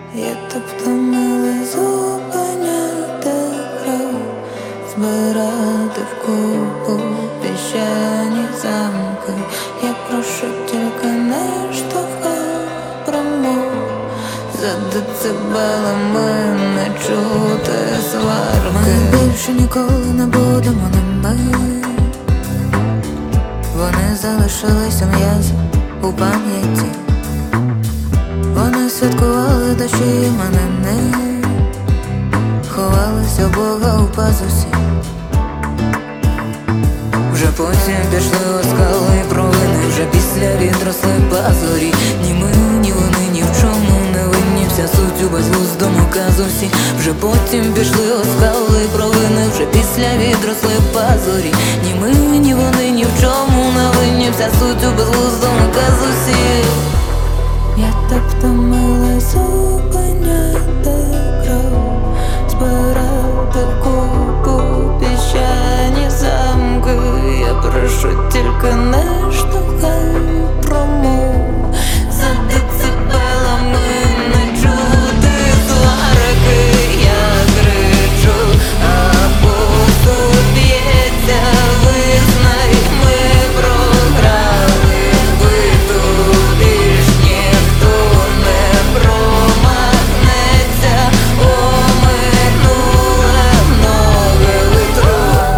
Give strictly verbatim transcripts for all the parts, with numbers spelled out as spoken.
Я так втомилась зупиняти кров, збирати вкупу піщані замки. Я прошу, тільки не штовхай промов. За децибелами не чути сварки. Ми більше ніколи не будемо ними. Вони залишилися м'язи у пам'яті. Вони святкували дощі іменини, ховалися у Бога у пазусі. Вже потім пішли оскали і провини, вже після відросли пазурі. Ні ми, ні вони ні в чому не винні, вся суть у безглуздому казусі. Вже потім пішли оскали і провини, вже після відросли пазурі. Ні ми, ні вони ні в чому не винні, вся суть у безглуздому казусі. Я так втомилась зупиняти кров, збирати вкупу піщані замки. Я прошу, тільки не штовхай промов. За децибелами не чути сварки. Я кричу, а посуд б'ється, визнай, ми програли битву. Більш ніхто не промахнеться, оминуле многе литро.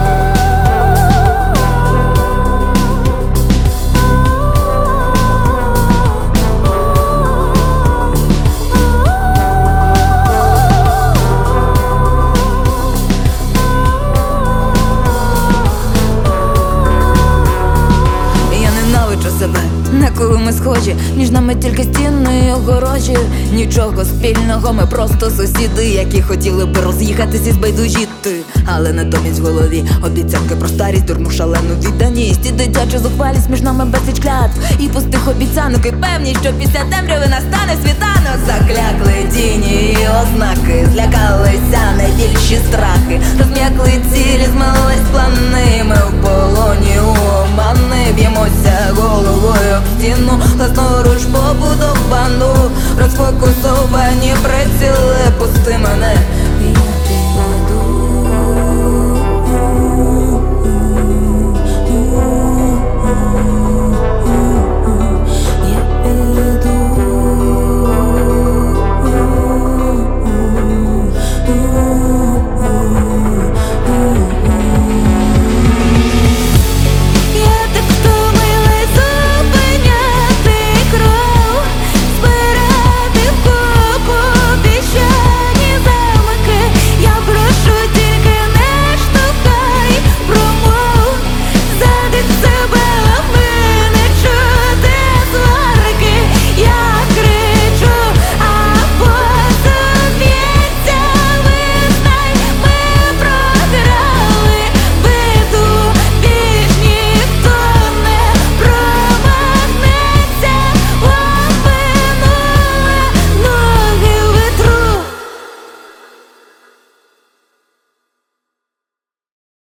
Я ненавиджу себе, на кого ми схожі, між нами тільки стіни і огорожі. Нічого спільного, ми просто сусіди, які хотіли би роз'їхатись і збайдужіти. Але натомість в голові обіцянки про старість, дурну шалену відданість і дитячу зухвалість, між нами безліч клятв і пустих обіцянок, і певність, що після темряви настане світанок. Заклякли тіні і ознаки, злякалися найбільші страхи, розм'якли цілі, змились плани. Ми в полоні у омани, б'ємося головою об стіну, власноруч побудовану, розфокусовані приціли. Пусти мене,